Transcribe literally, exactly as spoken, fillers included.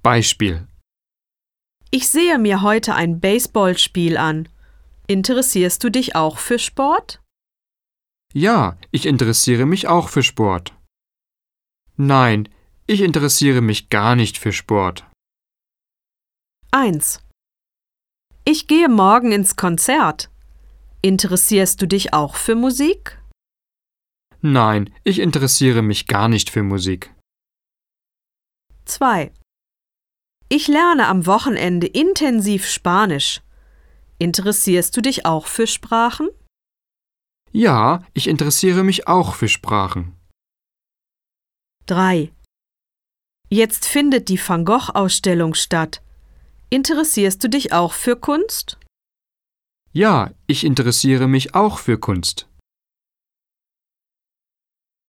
Beispiel: Ich sehe mir heute ein Baseballspiel an. Interessierst du dich auch für Sport? Ja, ich interessiere mich auch für Sport. Nein, ich interessiere mich gar nicht für Sport. eins. Ich gehe morgen ins Konzert. Interessierst du dich auch für Musik? Nein, ich interessiere mich gar nicht für Musik. zwei. Ich lerne am Wochenende intensiv Spanisch. Interessierst du dich auch für Sprachen? Ja, ich interessiere mich auch für Sprachen. drei. Jetzt findet die Van Gogh-Ausstellung statt. Interessierst du dich auch für Kunst? Ja, ich interessiere mich auch für Kunst.